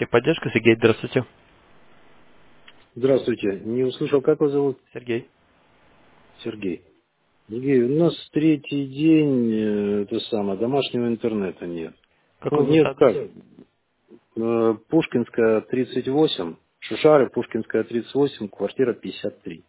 Техподдержка, Сергей, здравствуйте. Здравствуйте. Не услышал, как вас зовут? Сергей. Сергей. Сергей, у нас третий день, это самое, домашнего интернета нет. Ну, Какой у вас нет, адрес? как? Пушкинская, 38, Шушары, Пушкинская, 38, квартира 53.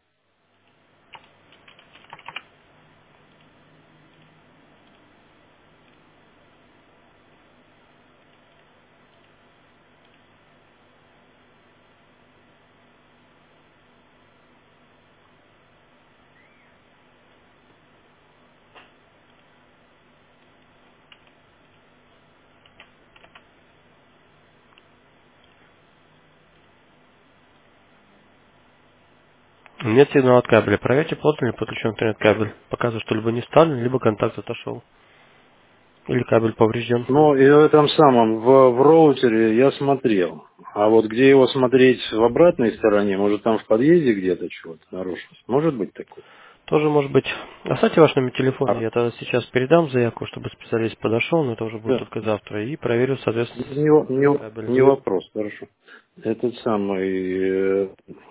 Нет сигнала от кабеля. Проверьте, плотно ли подключен интернет-кабель. Показывает, что либо не вставлен, либо контакт отошел. Или кабель поврежден. Ну, и в этом самом, в роутере я смотрел. А вот где его смотреть в обратной стороне, может там в подъезде где-то чего-то нарушилось? Может быть такое? Тоже может быть. Оставьте ваш номер телефона. А, Я тогда сейчас передам заявку, чтобы специалист подошел, но это уже будет да. только завтра. И проверю, соответственно, кабель. Не вопрос, хорошо. Этот самый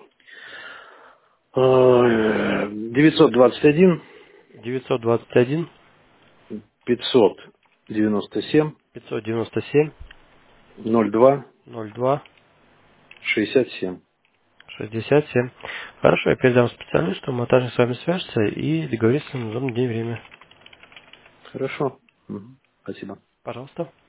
921 921 597 597 02 02 67. 67. Хорошо, я передам специалисту, мы также с вами свяжется и договоримся на удобный день и время. Хорошо. Мгм. Спасибо. Пожалуйста.